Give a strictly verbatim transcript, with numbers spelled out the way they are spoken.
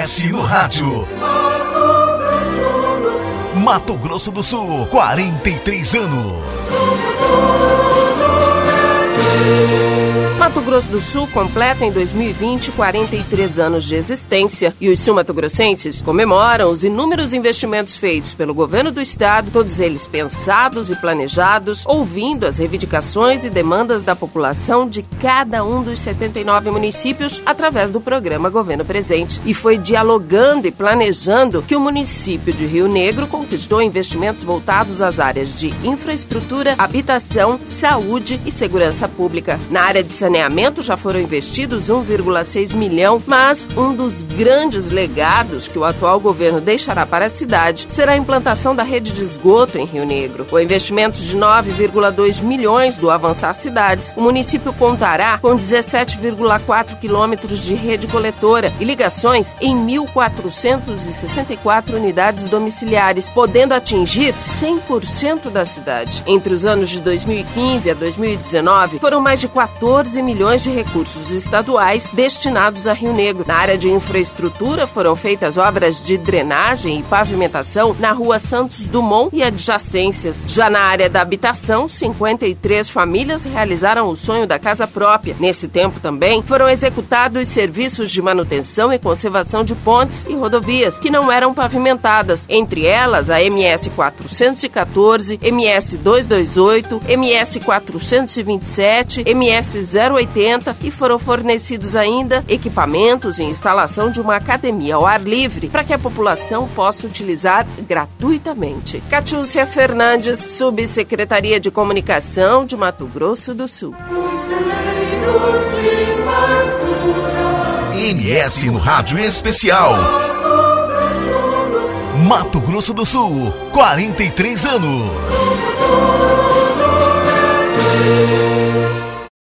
S no rádio. Mato Grosso do Sul, quarenta e três anos. Mato Grosso do Sul completa em dois mil e vinte quarenta e três anos de existência e os sul-mato-grossenses comemoram os inúmeros investimentos feitos pelo governo do estado, todos eles pensados e planejados, ouvindo as reivindicações e demandas da população de cada um dos setenta e nove municípios através do programa Governo Presente. E foi dialogando e planejando que o município de Rio Negro conquistou investimentos voltados às áreas de infraestrutura, habitação, saúde e segurança pública. Na área de saneamento já foram investidos um vírgula seis milhão, mas um dos grandes legados que o atual governo deixará para a cidade será a implantação da rede de esgoto em Rio Negro. Com investimentos de nove vírgula dois milhões do Avançar Cidades, o município contará com dezessete vírgula quatro quilômetros de rede coletora e ligações em mil quatrocentas e sessenta e quatro unidades domiciliares, podendo atingir cem por cento da cidade. Entre os anos de dois mil e quinze a dois mil e dezenove, foram mais de quatorze milhões de recursos estaduais destinados a Rio Negro. Na área de infraestrutura, foram feitas obras de drenagem e pavimentação na rua Santos Dumont e adjacências. Já na área da habitação, cinquenta e três famílias realizaram o sonho da casa própria. Nesse tempo também, foram executados serviços de manutenção e conservação de pontes e rodovias que não eram pavimentadas, entre elas a M S quatrocentos e quatorze, M S duzentos e vinte e oito, M S quatrocentos e vinte e sete, M S zero oitenta e foram fornecidos ainda equipamentos e instalação de uma academia ao ar livre para que a população possa utilizar gratuitamente. Catiúcia Fernandes, Subsecretaria de Comunicação de Mato Grosso do Sul. M S no rádio especial. Mato Grosso do Sul, quarenta e três anos.